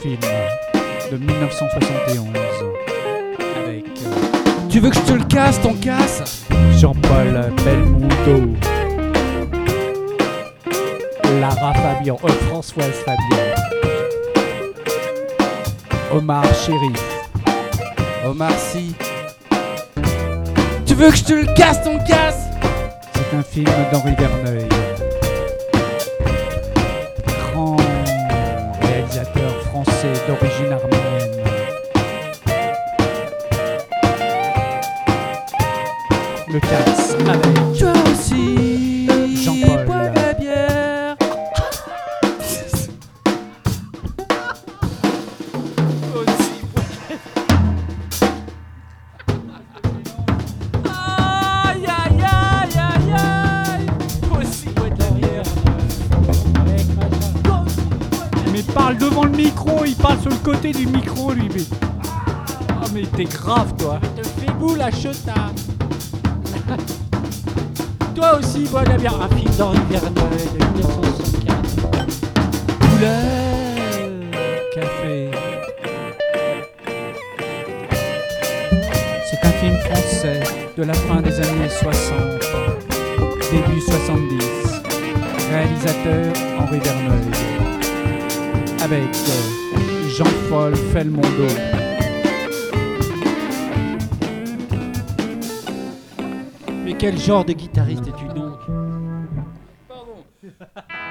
film de 1971 avec Tu veux que je te le casse, ton casse Jean-Paul Belmondo, Lara Fabian, Françoise Fabian, Omar Sherif, Omar Sy. Tu veux que je te le casse, ton casse C'est un film d'Henri Verneuil, grand réalisateur français d'origine arménienne. Le casse avec toi aussi, Jean-Paul, bois la bière. Aïe aïe aïe aïe aïe. Toi aussi bois de la bière. Mais parle devant le micro, il parle sur le côté du micro lui. Mais... Ah mais t'es grave toi. Te fais boule la cheta. Toi aussi, bois de la bière. Un film d'Henri Verneuil de 1964. Couleur café. C'est un film français de la fin des années 60, début 70. Réalisateur Henri Verneuil. Avec Jean-Paul Belmondo. Mais quel genre de guitariste es-tu donc? Pardon.